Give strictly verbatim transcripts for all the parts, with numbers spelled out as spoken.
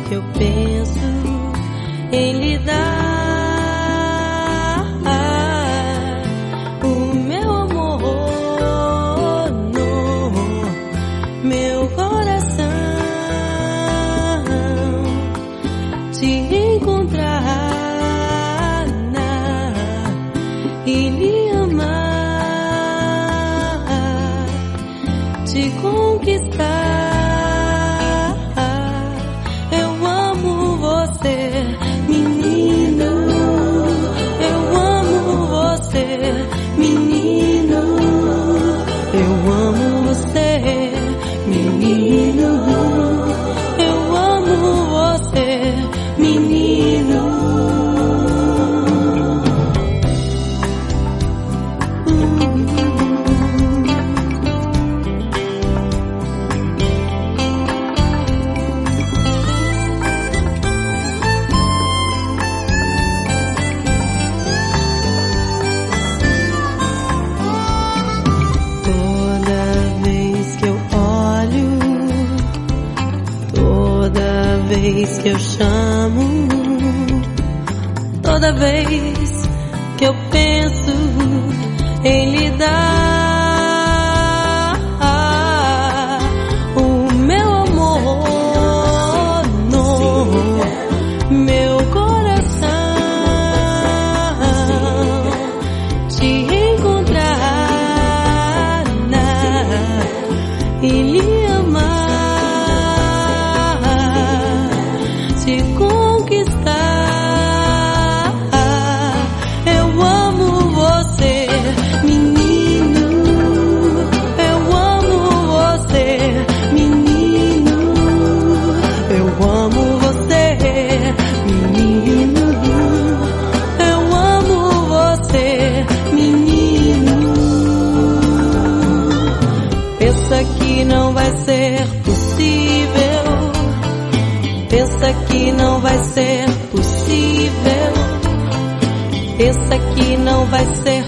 que eu penso em lhe dar o meu amor no meu coração, te encontrar e lhe amar, te conquistar. Toda vez que eu chamo, toda vez que eu penso em lhe dar o meu amor no meu coração, te encontrar e lhe amar, te conquistar. Eu amo você, menino. Eu amo você, menino. Eu amo você, menino. Eu amo você, menino. Pensa que não vai ser possível, pensa que não vai ser possível, pensa que não vai ser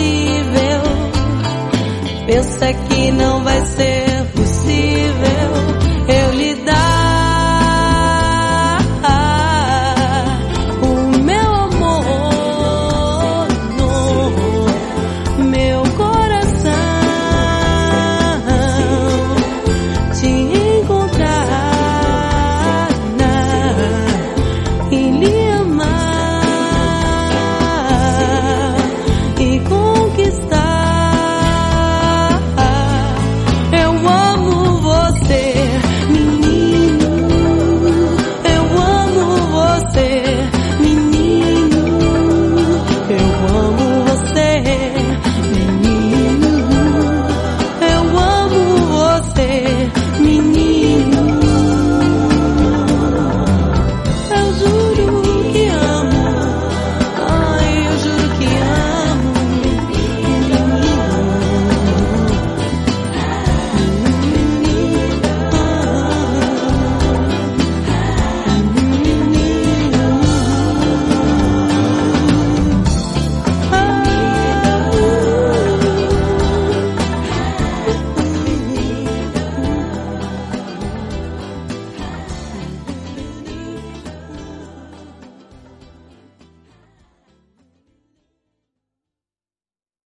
possível, pensa que não vai ser possível.